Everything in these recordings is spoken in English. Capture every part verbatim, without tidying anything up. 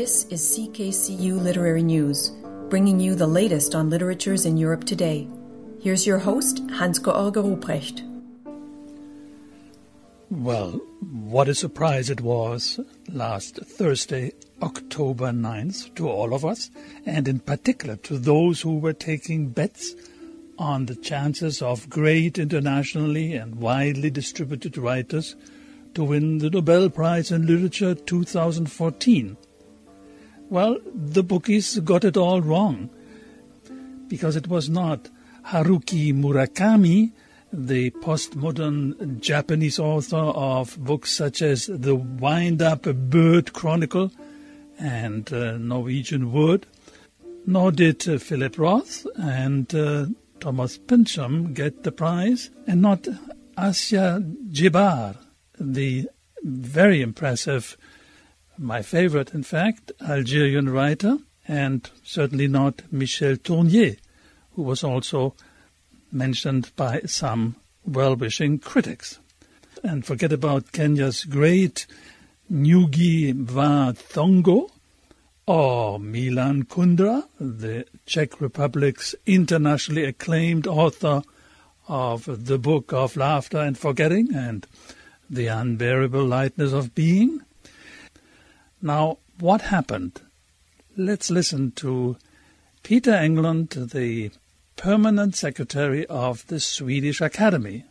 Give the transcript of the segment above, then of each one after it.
This is C K C U Literary News, bringing you the latest on literatures in Europe today. Here's your host, Hans-Georg Ruprecht. Well, what a surprise it was last Thursday, October ninth, to all of us, and in particular to those who were taking bets on the chances of great internationally and widely distributed writers to win the Nobel Prize in Literature two thousand fourteen. Well, the bookies got it all wrong, because it was not Haruki Murakami, the postmodern Japanese author of books such as The Wind-Up Bird Chronicle and uh, Norwegian Wood, nor did uh, Philip Roth and uh, Thomas Pynchon get the prize, and not Assia Djebar, the very impressive, my favorite in fact, Algerian writer, and certainly not Michel Tournier, who was also mentioned by some well-wishing critics. And forget about Kenya's great Ngugi wa Thiong'o, or Milan Kundera, the Czech Republic's internationally acclaimed author of The Book of Laughter and Forgetting and The Unbearable Lightness of Being. Now, what happened? Let's listen to Peter Englund, the permanent secretary of the Swedish Academy.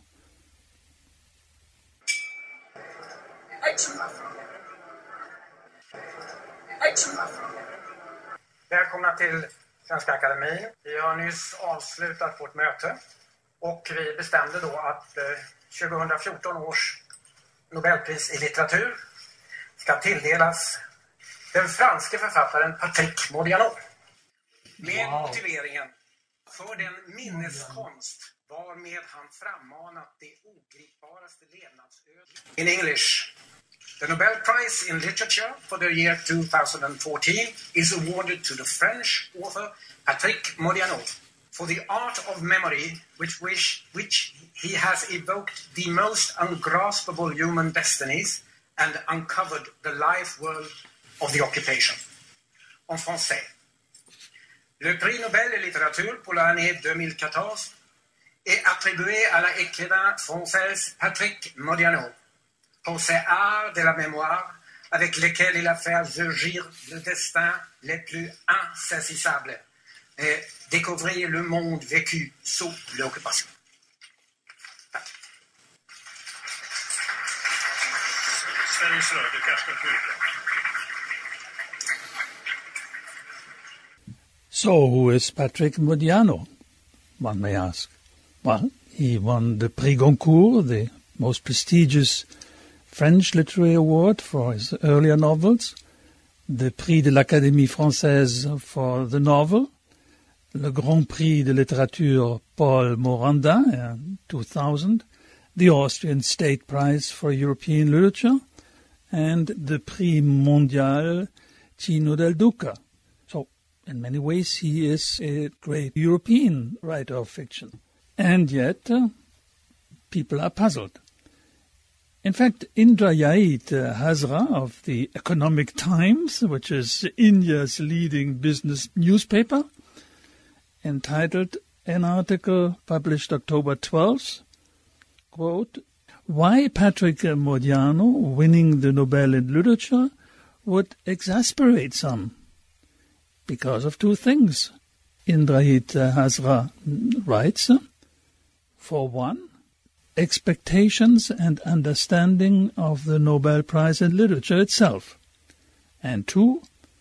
Välkomna till Svenska Akademin. Vi har nyss avslutat vårt möte och vi bestämde då att tjugohundrafjorton års Nobelpris i litteratur ska tilldelas den franske författaren Patrick Modiano. Med wow. motiveringen för den minneskonst varmed han frammanat det ogripbaraste levnadsödet. In English, the Nobel Prize in Literature for the year two thousand fourteen is awarded to the French author Patrick Modiano for the art of memory which, which, which he has evoked the most ungraspable human destinies and uncovered the life world of the occupation. En français. Le prix Nobel de littérature pour l'année deux mille quatorze est attribué à l'écrivain français Patrick Modiano pour ses arts de la mémoire avec lesquels il a fait surgir le destin les plus insaisissables et découvrir le monde vécu sous l'occupation. So, who is Patrick Modiano, one may ask? Well, he won the Prix Goncourt, the most prestigious French literary award for his earlier novels, the Prix de l'Académie Française for the novel, le Grand Prix de littérature Paul Morandin in two thousand, the Austrian State Prize for European Literature, and the Prix Mondial Cino del Duca. So, in many ways, he is a great European writer of fiction. And yet, uh, people are puzzled. In fact, Indrajit Hazra of the Economic Times, which is India's leading business newspaper, entitled an article published October twelfth, quote, "Why Patrick Modiano winning the Nobel in Literature would exasperate some. Because of two things," Indrajit Hazra writes. For one, expectations and understanding of the Nobel Prize in Literature itself. And two,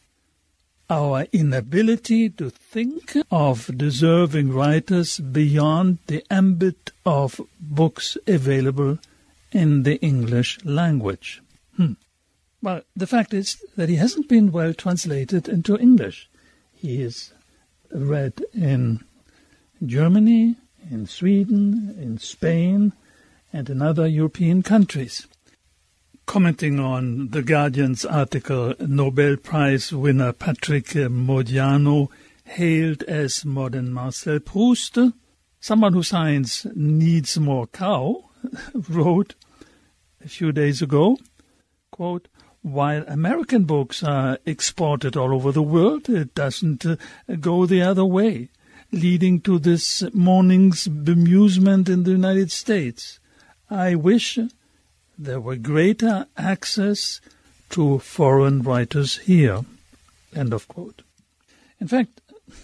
our inability to think of deserving writers beyond the ambit of books available in the English language. Hmm. Well, the fact is that he hasn't been well translated into English. He is read in Germany, in Sweden, in Spain, and in other European countries. Commenting on The Guardian's article, Nobel Prize winner Patrick Modiano, hailed as modern Marcel Proust, someone whose science needs more cow, wrote a few days ago, quote, while American books are exported all over the world, it doesn't uh, go the other way, leading to this morning's bemusement in the United States. I wish there were greater access to foreign writers here. End of quote. In fact,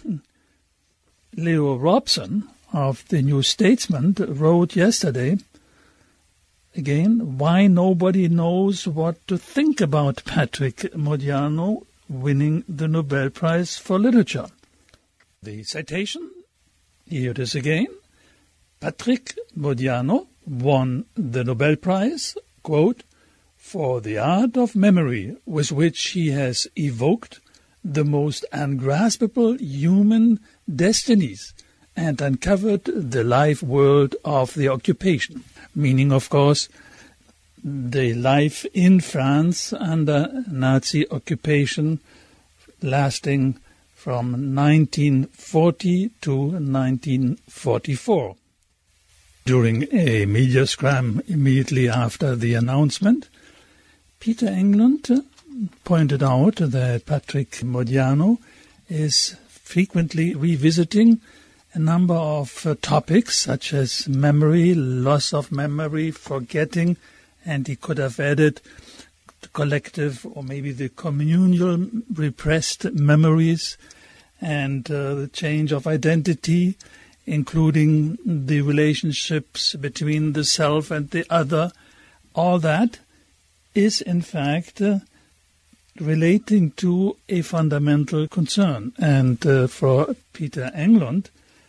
Leo Robson of the New Statesman wrote yesterday, again, why nobody knows what to think about Patrick Modiano winning the Nobel Prize for Literature. The citation, here it is again. Patrick Modiano won the Nobel Prize, quote, for the art of memory with which he has evoked the most ungraspable human destinies and uncovered the life world of the occupation, meaning, of course, the life in France under Nazi occupation lasting from nineteen forty to nineteen forty-four. During a media scrum immediately after the announcement, Peter Englund pointed out that Patrick Modiano is frequently revisiting a number of uh, topics such as memory, loss of memory, forgetting, and he could have added the collective or maybe the communal repressed memories and uh, the change of identity, including the relationships between the self and the other. All that is, in fact, uh, relating to a fundamental concern. And uh, for Peter Englund,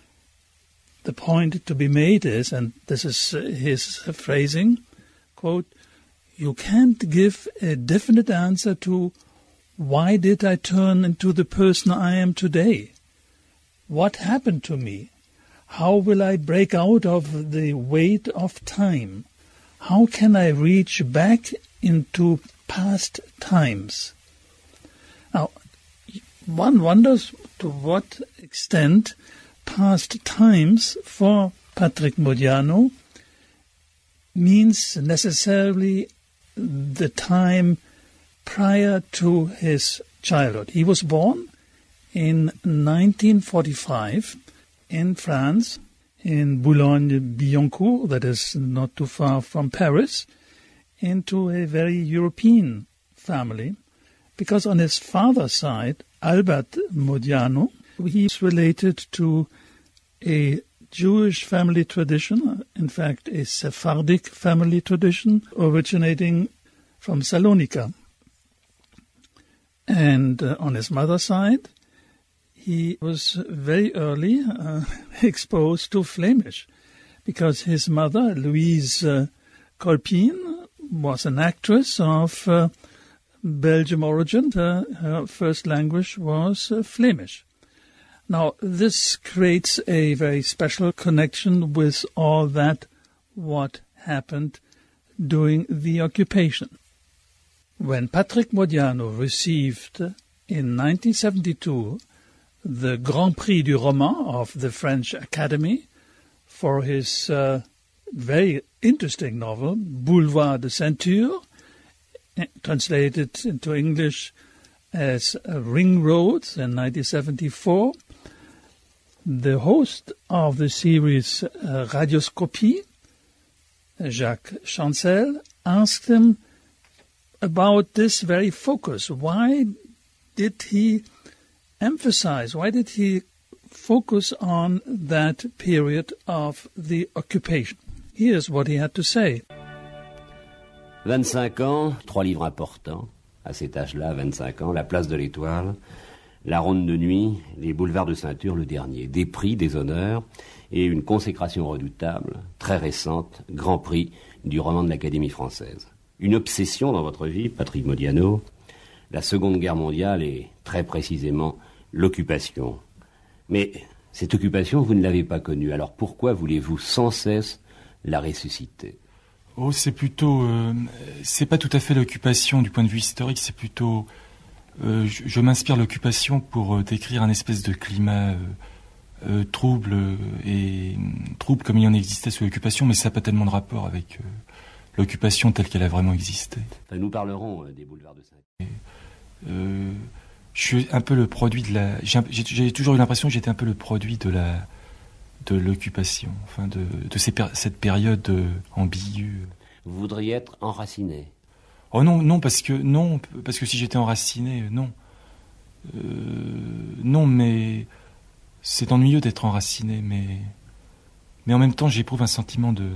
the point to be made is, and this is uh, his phrasing, quote, you can't give a definite answer to why did I turn into the person I am today? What happened to me? How will I break out of the weight of time? How can I reach back into past times? Now, one wonders to what extent past times for Patrick Modiano means necessarily the time prior to his childhood. He was born in nineteen forty-five in France, in Boulogne-Billancourt, that is not too far from Paris, into a very European family, because on his father's side, Albert Modiano, he is related to a Jewish family tradition, in fact a Sephardic family tradition originating from Salonika. And uh, on his mother's side, he was very early uh, exposed to Flemish, because his mother, Louise uh, Colpin, was an actress of uh, Belgian origin. Uh, her first language was uh, Flemish. Now, this creates a very special connection with all that what happened during the occupation. When Patrick Modiano received in nineteen seventy-two the Grand Prix du Roman of the French Academy for his uh, very interesting novel, Boulevard de Ceinture, translated into English as Ring Roads in nineteen seventy-four, the host of the series uh, Radioscopie, Jacques Chancel, asked him about this very focus. Why did he emphasize, why did he focus on that period of the occupation? Here's what he had to say. vingt-cinq ans, trois livres importants. À cet âge-là, vingt-cinq ans, La Place de l'Étoile, La Ronde de Nuit, Les Boulevards de Ceinture, le dernier. Des prix, des honneurs et une consécration redoutable, très récente, Grand Prix du roman de l'Académie française. Une obsession dans votre vie, Patrick Modiano, la Seconde Guerre mondiale et très précisément l'occupation. Mais cette occupation, vous ne l'avez pas connue. Alors pourquoi voulez-vous sans cesse la ressusciter ? Oh, c'est plutôt... Euh, c'est pas tout à fait l'occupation du point de vue historique, c'est plutôt... Euh, je, je m'inspire de l'occupation pour euh, décrire un espèce de climat euh, euh, trouble, euh, et trouble comme il en existait sous l'occupation, mais ça n'a pas tellement de rapport avec euh, l'occupation telle qu'elle a vraiment existé. Enfin, nous parlerons euh, des boulevards de Saint-Denis. Euh, je suis un peu le produit de la. J'ai, j'ai toujours eu l'impression que j'étais un peu le produit de la de l'occupation, enfin de de ces per, cette période euh, ambiguë. Vous voudriez être enraciné? Oh non, non, parce que non, parce que si j'étais enraciné, non, euh, non, mais c'est ennuyeux d'être enraciné, mais mais en même temps, j'éprouve un sentiment de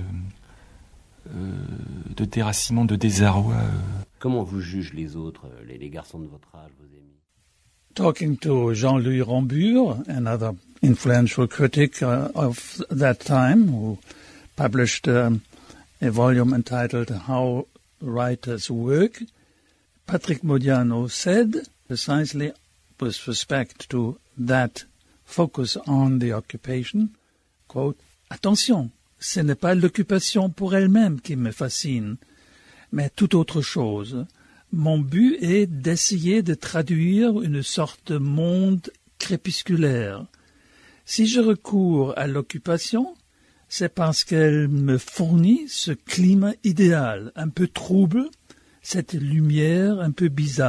euh, de déracinement, de désarroi. Euh. Comment vous jugent les autres, les, les garçons de votre âge, vos amis? Talking to Jean-Louis Rambure, another influential critic uh, of that time, who published um, a volume entitled How Writers Work, Patrick Modiano said, precisely with respect to that focus on the occupation, quote, « Attention, ce n'est pas l'occupation pour elle-même qui me fascine, mais toute autre chose. Mon but est d'essayer de traduire une sorte de monde crépusculaire. Si je recours à l'occupation, c'est parce qu'elle me fournit ce climat idéal, un peu trouble, cette lumière un peu bizarre. »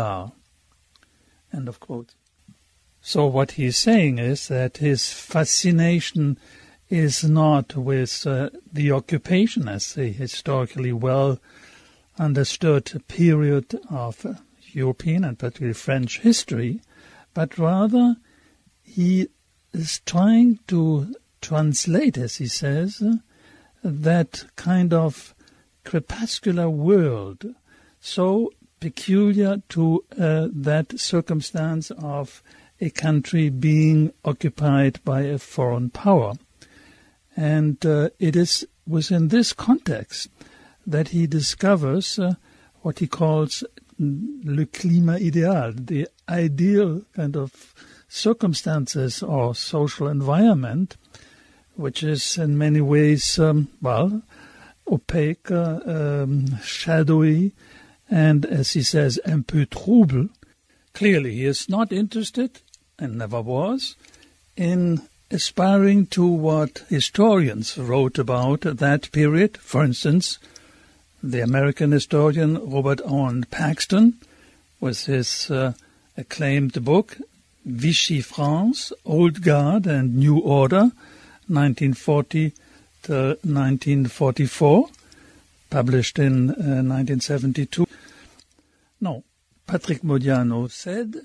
End of quote. So what he's saying is that his fascination is not with uh, the occupation as the historically well understood period of uh, European and particularly French history, but rather he is trying to translate, as he says, uh, that kind of crepuscular world, so peculiar to uh, that circumstance of a country being occupied by a foreign power. And uh, it is within this context that he discovers uh, what he calls le climat idéal, the ideal kind of circumstances or social environment, which is in many ways, um, well, opaque, uh, um, shadowy, and, as he says, un peu trouble. Clearly, he is not interested, and never was, in aspiring to what historians wrote about that period. For instance, the American historian Robert Owen Paxton, with his uh, acclaimed book, Vichy France, Old Guard and New Order, nineteen forty to nineteen forty-four, published in uh, nineteen seventy-two. No, Patrick Modiano said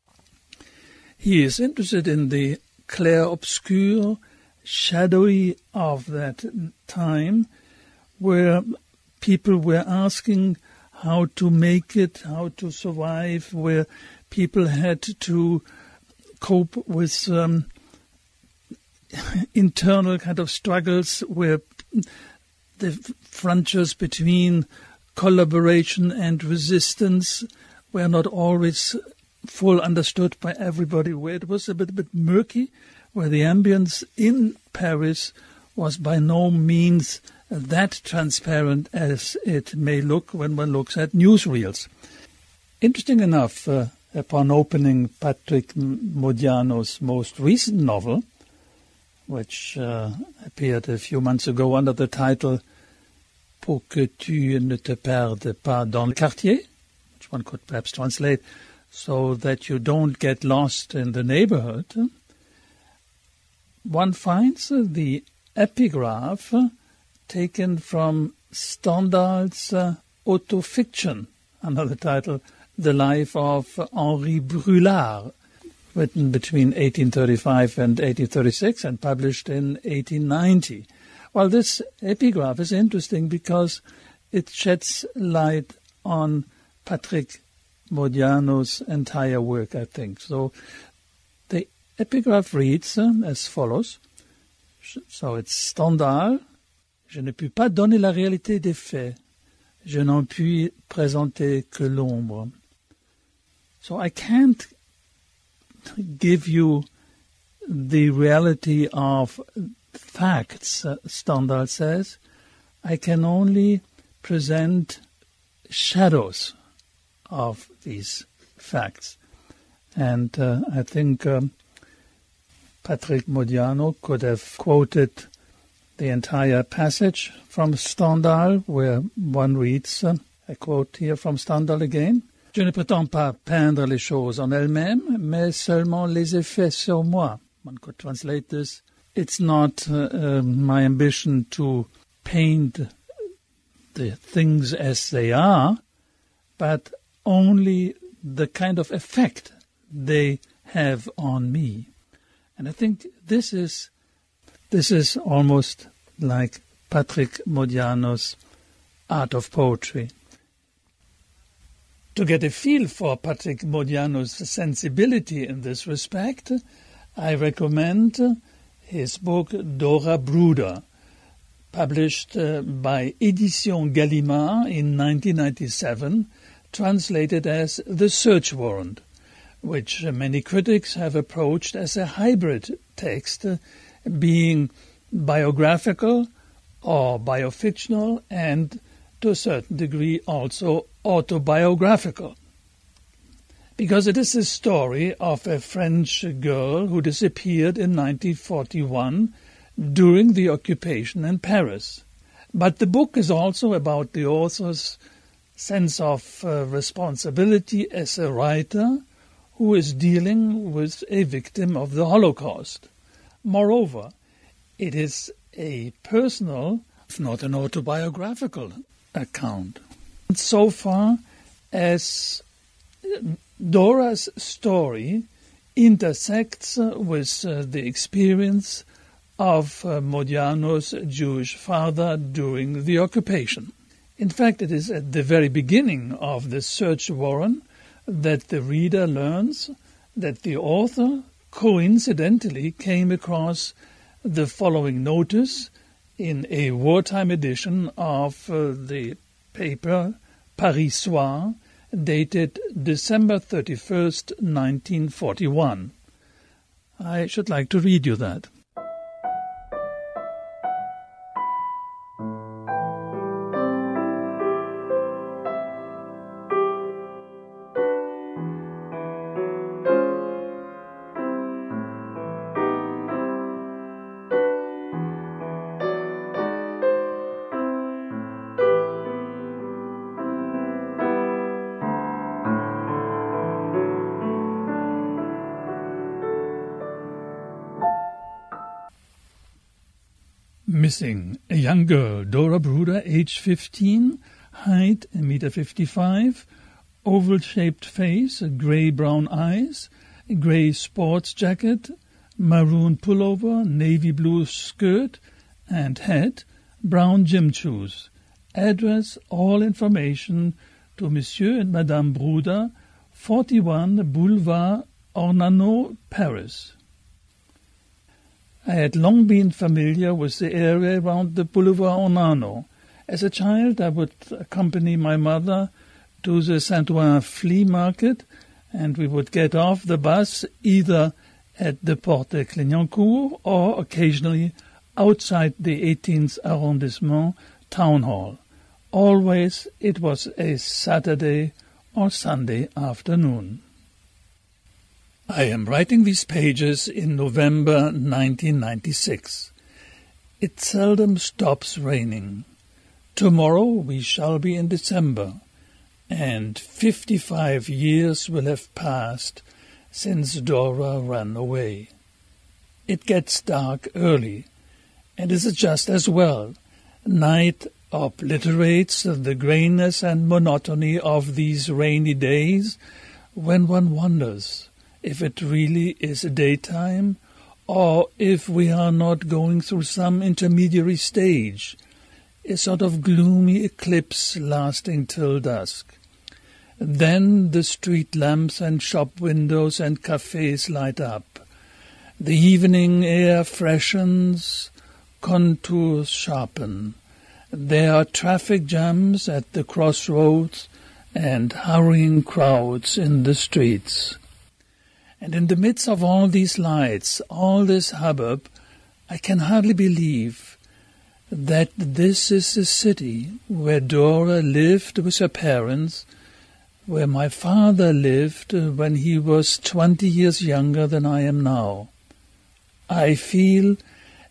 he is interested in the clair-obscur, shadowy of that time, where people were asking how to make it, how to survive, where people had to cope with um, internal kind of struggles, where the frontiers between collaboration and resistance were not always full understood by everybody, where it was a bit, a bit murky, where the ambience in Paris was by no means that transparent as it may look when one looks at newsreels. Interesting enough, uh, upon opening Patrick Modiano's most recent novel, which uh, appeared a few months ago under the title Pour que tu ne te perdes pas dans le quartier, which one could perhaps translate, so that you don't get lost in the neighborhood, one finds uh, the epigraph uh, taken from Stendhal's uh, autofiction, under the title The Life of Henri Brulard, written between eighteen thirty-five and eighteen thirty-six and published in eighteen ninety. Well, this epigraph is interesting because it sheds light on Patrick Modiano's entire work, I think. So the epigraph reads uh, as follows. So it's Stendhal. Je ne puis pas donner la réalité des faits. Je n'en puis présenter que l'ombre. So I can't give you the reality of facts, uh, Stendhal says. I can only present shadows of these facts. And uh, I think um, Patrick Modiano could have quoted the entire passage from Stendhal, where one reads, uh, a quote here from Stendhal again, Je ne prétends pas peindre les choses en elles-mêmes, mais seulement les effets sur moi. One could translate this, it's not uh, uh, my ambition to paint the things as they are, but only the kind of effect they have on me. And I think this is this is almost like Patrick Modiano's art of poetry. To get a feel for Patrick Modiano's sensibility in this respect, I recommend his book Dora Bruder, published uh, by Éditions Gallimard in nineteen ninety-seven, translated as The Search Warrant, which uh, many critics have approached as a hybrid text, uh, being biographical or biofictional and, to a certain degree, also autobiographical. Because it is the story of a French girl who disappeared in nineteen forty-one during the occupation in Paris. But the book is also about the author's sense of uh, responsibility as a writer who is dealing with a victim of the Holocaust. Moreover, it is a personal, if not an autobiographical, account. So far as Dora's story intersects with uh, the experience of uh, Modiano's Jewish father during the occupation. In fact, it is at the very beginning of the search warrant that the reader learns that the author coincidentally came across the following notice in a wartime edition of uh, the paper Paris Soir, dated December thirty-first, nineteen forty-one. I should like to read you that. Missing. A young girl, Dora Bruder, age fifteen, height one meter fifty-five, oval-shaped face, grey-brown eyes, grey sports jacket, maroon pullover, navy blue skirt and hat, brown gym shoes. Address, all information to Monsieur and Madame Bruder, forty-one Boulevard Ornano, Paris. I had long been familiar with the area around the Boulevard Ornano. As a child, I would accompany my mother to the Saint-Ouen flea market, and we would get off the bus either at the Porte Clignancourt or occasionally outside the eighteenth arrondissement town hall. Always it was a Saturday or Sunday afternoon. I am writing these pages in November nineteen ninety-six. It seldom stops raining. Tomorrow we shall be in December, and fifty-five years will have passed since Dora ran away. It gets dark early, and is just as well. Night obliterates the grayness and monotony of these rainy days when one wonders if it really is daytime, or if we are not going through some intermediary stage, a sort of gloomy eclipse lasting till dusk. Then the street lamps and shop windows and cafes light up. The evening air freshens, contours sharpen. There are traffic jams at the crossroads and hurrying crowds in the streets. And in the midst of all these lights, all this hubbub, I can hardly believe that this is the city where Dora lived with her parents, where my father lived when he was twenty years younger than I am now. I feel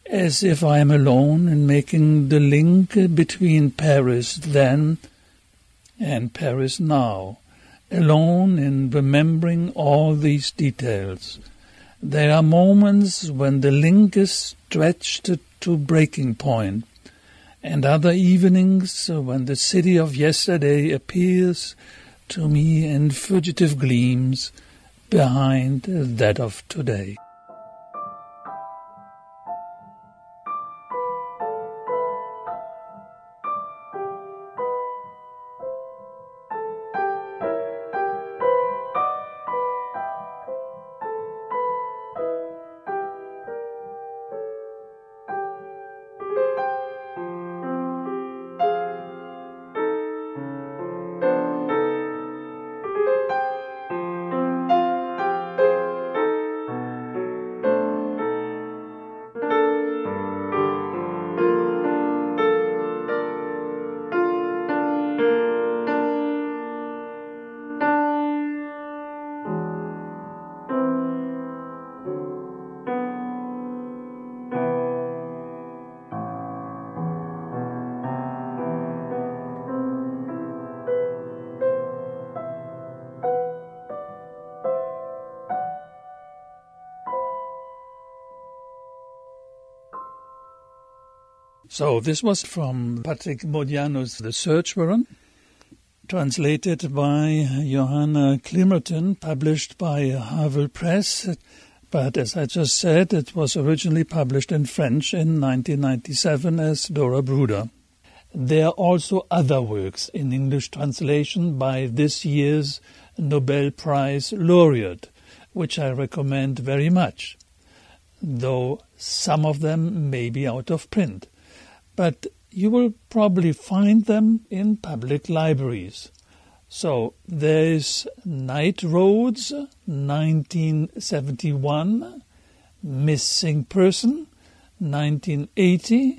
as if I am alone in making the link between Paris then and Paris now, alone in remembering all these details. There are moments when the link is stretched to breaking point, and other evenings when the city of yesterday appears to me in fugitive gleams behind that of today. So this was from Patrick Modiano's The Search Warrant, translated by Johanna Climmerton, published by Havel Press. But as I just said, it was originally published in French in nineteen ninety-seven as Dora Bruder. There are also other works in English translation by this year's Nobel Prize laureate, which I recommend very much, though some of them may be out of print. But you will probably find them in public libraries. So there is Night Roads, nineteen seventy-one, Missing Person, nineteen eighty,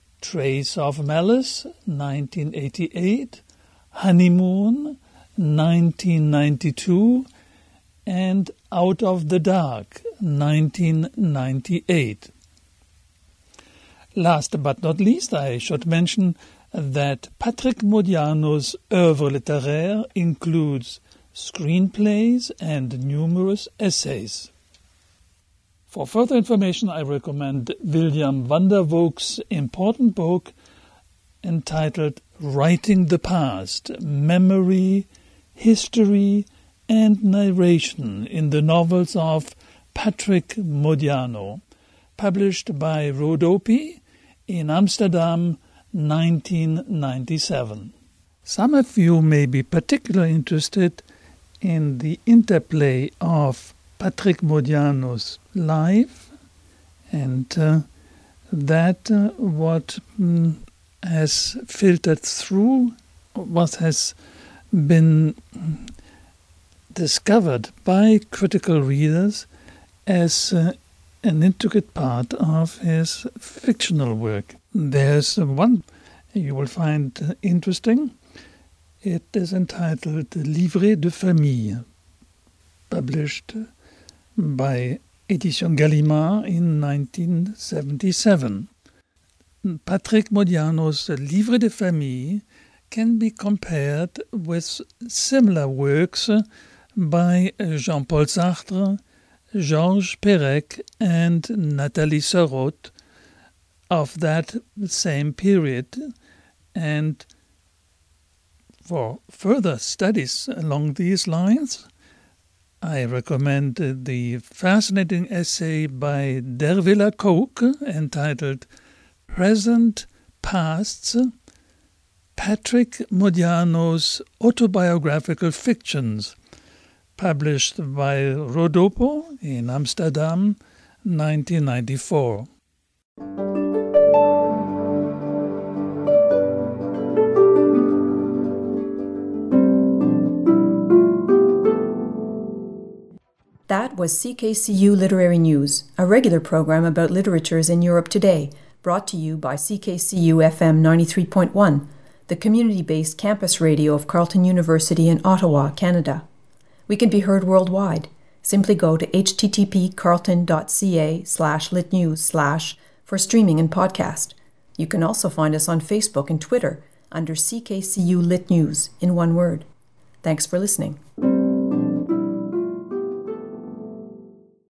Trace of Malice, nineteen eighty-eight, Honeymoon, nineteen ninety-two, and Out of the Dark, nineteen ninety-eight. Last but not least, I should mention that Patrick Modiano's œuvre littéraire includes screenplays and numerous essays. For further information, I recommend William van der Voogd's important book entitled Writing the Past, Memory, History, and Narration in the Novels of Patrick Modiano, published by Rodopi in Amsterdam, nineteen ninety-seven. Some of you may be particularly interested in the interplay of Patrick Modiano's life and uh, that uh, what mm, has filtered through, what has been discovered by critical readers as uh, an intricate part of his fictional work. There's one you will find interesting. It is entitled Livret de Famille, published by Éditions Gallimard in nineteen seventy-seven. Patrick Modiano's Livret de Famille can be compared with similar works by Jean-Paul Sartre, Georges Perec, and Nathalie Sarraute of that same period. And for further studies along these lines, I recommend the fascinating essay by Dervilla Coke entitled Present Pasts, Patrick Modiano's Autobiographical Fictions, published by Rodopo in Amsterdam, nineteen ninety-four. That was C K C U Literary News, a regular program about literatures in Europe today, brought to you by C K C U F M ninety-three point one, the community-based campus radio of Carleton University in Ottawa, Canada. We can be heard worldwide. Simply go to http carleton.ca slash litnews slash for streaming and podcast. You can also find us on Facebook and Twitter under C K C U Lit News in one word. Thanks for listening.